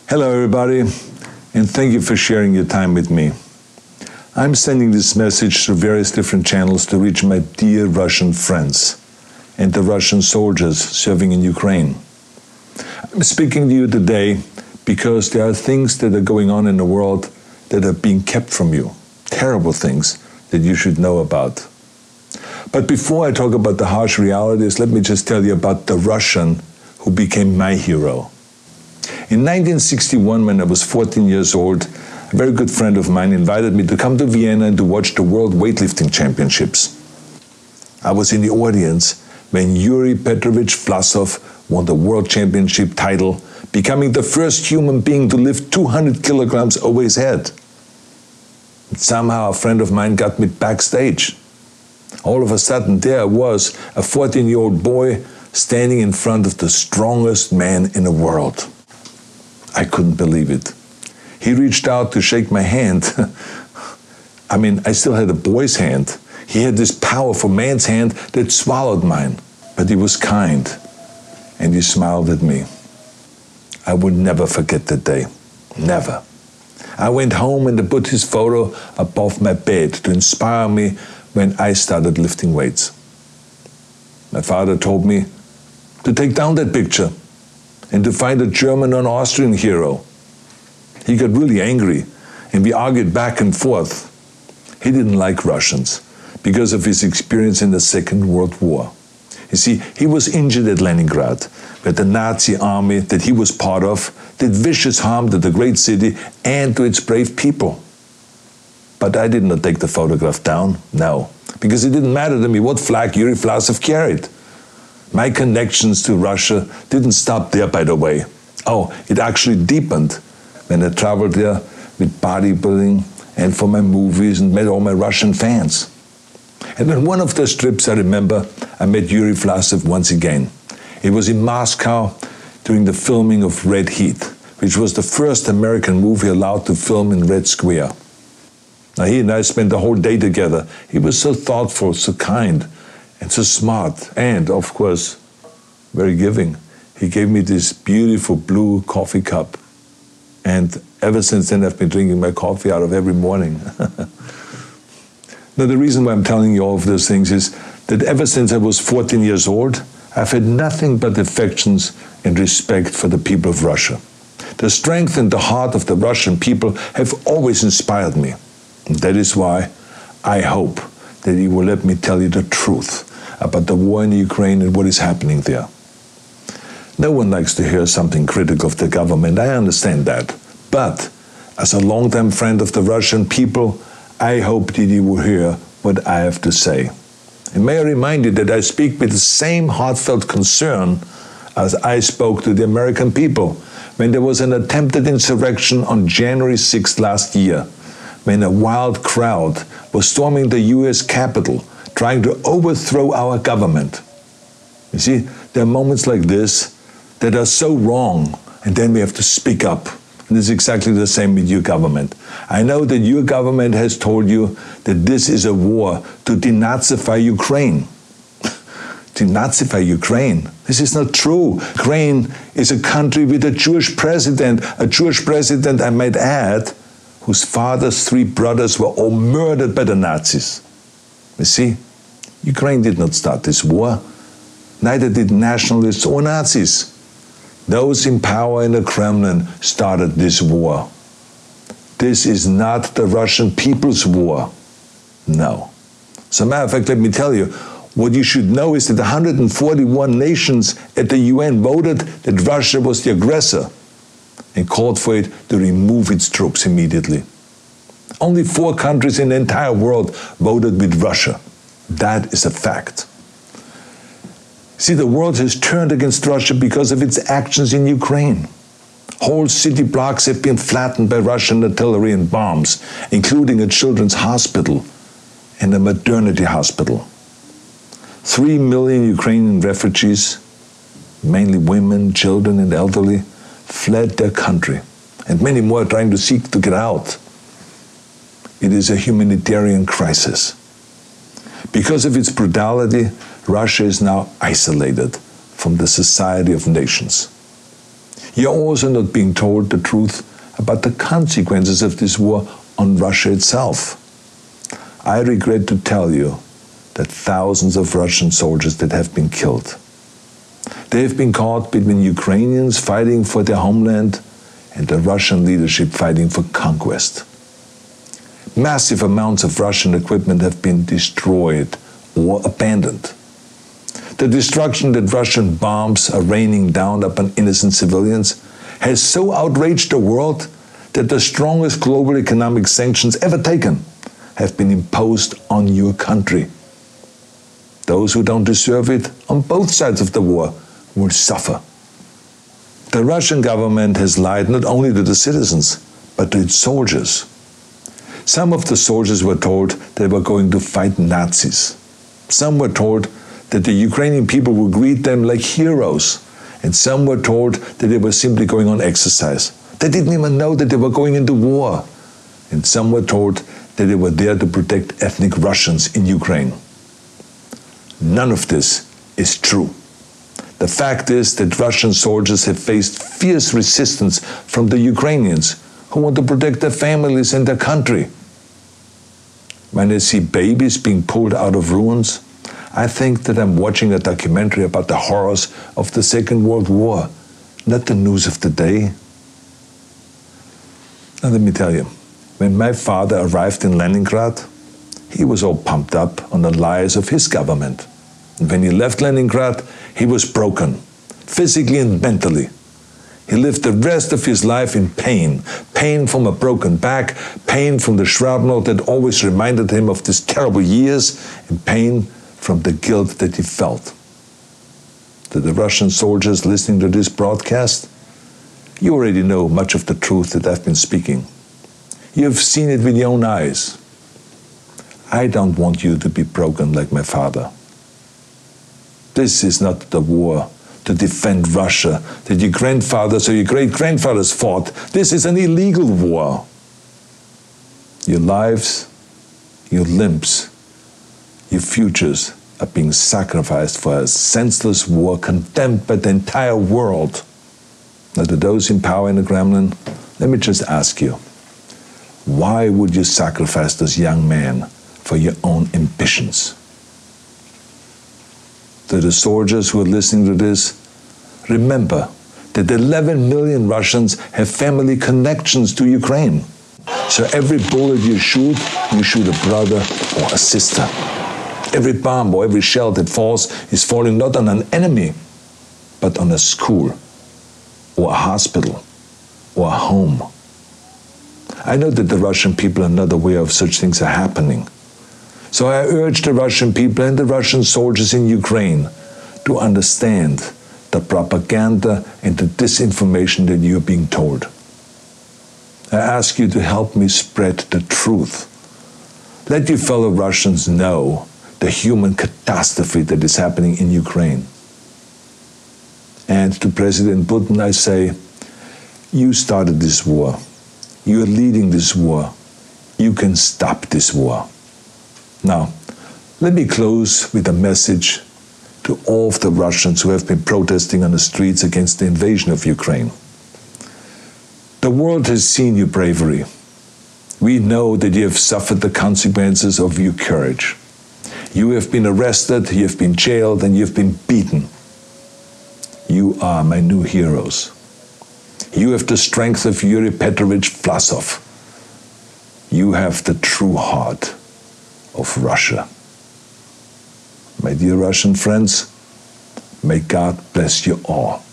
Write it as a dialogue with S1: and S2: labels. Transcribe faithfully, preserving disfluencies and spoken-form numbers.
S1: Hello everybody, and thank you for sharing your time with me. I'm sending this message through various different channels to reach my dear Russian friends and the Russian soldiers serving in Ukraine. I'm speaking to you today because there are things that are going on in the world that are being kept from you, terrible things that you should know about. But before I talk about the harsh realities, let me just tell you about the Russian who became my hero. In nineteen sixty-one, when I was fourteen years old, a very good friend of mine invited me to come to Vienna and to watch the World Weightlifting Championships. I was in the audience when Yuri Petrovich Vlasov won the World Championship title, becoming the first human being to lift two hundred kilograms over his head. And somehow a friend of mine got me backstage. All of a sudden, there I was, a fourteen-year-old boy, standing in front of the strongest man in the world. I couldn't believe it. He reached out to shake my hand. I mean, I still had a boy's hand. He had this powerful man's hand that swallowed mine. But he was kind, and he smiled at me. I would never forget that day. Never. I went home and I put his photo above my bed to inspire me when I started lifting weights. My father told me to take down that picture and to find a German or an Austrian hero. He got really angry, and we argued back and forth. He didn't like Russians because of his experience in the Second World War. You see, he was injured at Leningrad, where the Nazi army that he was part of did vicious harm to the great city and to its brave people. But I did not take the photograph down, no, because it didn't matter to me what flag Yuri Vlasov carried. My connections to Russia didn't stop there, by the way. Oh, it actually deepened when I traveled there with bodybuilding and for my movies and met all my Russian fans. And on one of those trips, I remember, I met Yuri Vlasov once again. It was in Moscow during the filming of Red Heat, which was the first American movie allowed to film in Red Square. Now, he and I spent the whole day together. He was so thoughtful, so kind, and so smart, and, of course, very giving. He gave me this beautiful blue coffee cup. And ever since then, I've been drinking my coffee out of every morning. Now, the reason why I'm telling you all of those things is that ever since I was fourteen years old, I've had nothing but affections and respect for the people of Russia. The strength and the heart of the Russian people have always inspired me. And that is why I hope that you will let me tell you the truth about the war in Ukraine and what is happening there. No one likes to hear something critical of the government, I understand that. But as a longtime friend of the Russian people, I hope that you will hear what I have to say. And may I remind you that I speak with the same heartfelt concern as I spoke to the American people when there was an attempted insurrection on January sixth last year, when a wild crowd was storming the U S Capitol, trying to overthrow our government. You see, there are moments like this that are so wrong, and then we have to speak up. And it's exactly the same with your government. I know that your government has told you that this is a war to denazify Ukraine. Denazify Ukraine? This is not true. Ukraine is a country with a Jewish president, a Jewish president, I might add, whose father's three brothers were all murdered by the Nazis. You see, Ukraine did not start this war. Neither did nationalists or Nazis. Those in power in the Kremlin started this war. This is not the Russian people's war. No. As a matter of fact, let me tell you, what you should know is that one hundred forty-one nations at the U N voted that Russia was the aggressor and called for it to remove its troops immediately. Only four countries in the entire world voted with Russia. That is a fact. See, the world has turned against Russia because of its actions in Ukraine. Whole city blocks have been flattened by Russian artillery and bombs, including a children's hospital and a maternity hospital. Three million Ukrainian refugees, mainly women, children, and elderly, fled their country, and many more are trying to seek to get out. It is a humanitarian crisis. Because of its brutality, Russia is now isolated from the society of nations. You're also not being told the truth about the consequences of this war on Russia itself. I regret to tell you that thousands of Russian soldiers that have been killed. They have been caught between Ukrainians fighting for their homeland and the Russian leadership fighting for conquest. Massive amounts of Russian equipment have been destroyed or abandoned. The destruction that Russian bombs are raining down upon innocent civilians has so outraged the world that the strongest global economic sanctions ever taken have been imposed on your country. Those who don't deserve it on both sides of the war will suffer. The Russian government has lied not only to the citizens, but to its soldiers. Some of the soldiers were told they were going to fight Nazis. Some were told that the Ukrainian people would greet them like heroes, and some were told that they were simply going on exercise. They didn't even know that they were going into war. And some were told that they were there to protect ethnic Russians in Ukraine. None of this is true. The fact is that Russian soldiers have faced fierce resistance from the Ukrainians who want to protect their families and their country. When I see babies being pulled out of ruins, I think that I'm watching a documentary about the horrors of the Second World War, not the news of the day. Now let me tell you, when my father arrived in Leningrad, he was all pumped up on the lies of his government. And when he left Leningrad, he was broken, physically and mentally. He lived the rest of his life in pain, pain from a broken back, pain from the shrapnel that always reminded him of these terrible years, and pain from the guilt that he felt. To the Russian soldiers listening to this broadcast, you already know much of the truth that I've been speaking. You have seen it with your own eyes. I don't want you to be broken like my father. This is not the war to defend Russia that your grandfathers or your great-grandfathers fought. This is an illegal war. Your lives, your limbs, your futures are being sacrificed for a senseless war condemned by the entire world. Now, to those in power in the Kremlin, let me just ask you, why would you sacrifice those young men for your own ambitions? To the soldiers who are listening to this, remember that eleven million Russians have family connections to Ukraine. So every bullet you shoot, you shoot a brother or a sister. Every bomb or every shell that falls is falling not on an enemy, but on a school, or a hospital, or a home. I know that the Russian people are not aware of such things are happening. So I urge the Russian people and the Russian soldiers in Ukraine to understand the propaganda and the disinformation that you are being told. I ask you to help me spread the truth. Let your fellow Russians know the human catastrophe that is happening in Ukraine. And to President Putin I say, you started this war. You are leading this war. You can stop this war. Now, let me close with a message to all of the Russians who have been protesting on the streets against the invasion of Ukraine. The world has seen your bravery. We know that you have suffered the consequences of your courage. You have been arrested, you have been jailed, and you have been beaten. You are my new heroes. You have the strength of Yuri Petrovich Vlasov. You have the true heart of Russia. My dear Russian friends, may God bless you all.